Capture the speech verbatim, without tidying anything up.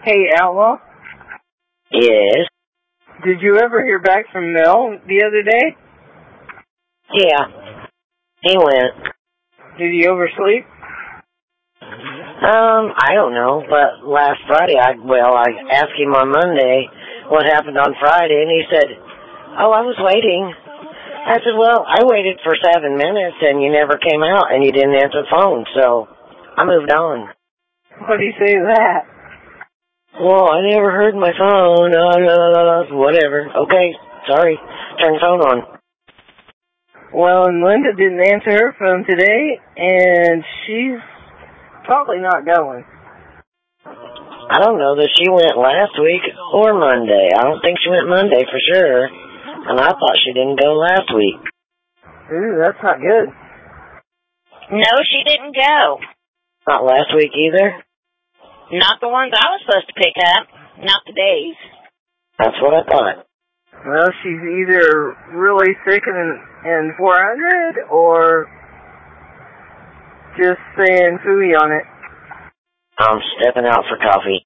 Hey, Outlaw? Yes? Did you ever hear back from Mel the other day? Yeah. He went. Did he oversleep? Um, I don't know, but last Friday, I, well, I asked him on Monday what happened on Friday, and he said, oh, I was waiting. I said, well, I waited for seven minutes, and you never came out, and you didn't answer the phone, so I moved on. What do you say to that? Well, I never heard my phone, uh, whatever. Okay, sorry, turn the phone on. Well, and Linda didn't answer her phone today, and she's probably not going. I don't know that she went last week or Monday. I don't think she went Monday for sure. And I thought she didn't go last week. Ooh, that's not good. No, she didn't go. Not last week either? Not the ones I was supposed to pick up. Not the days. That's what I thought. Well, she's either really sick and, and four hundred or just saying phooey on it. I'm stepping out for coffee.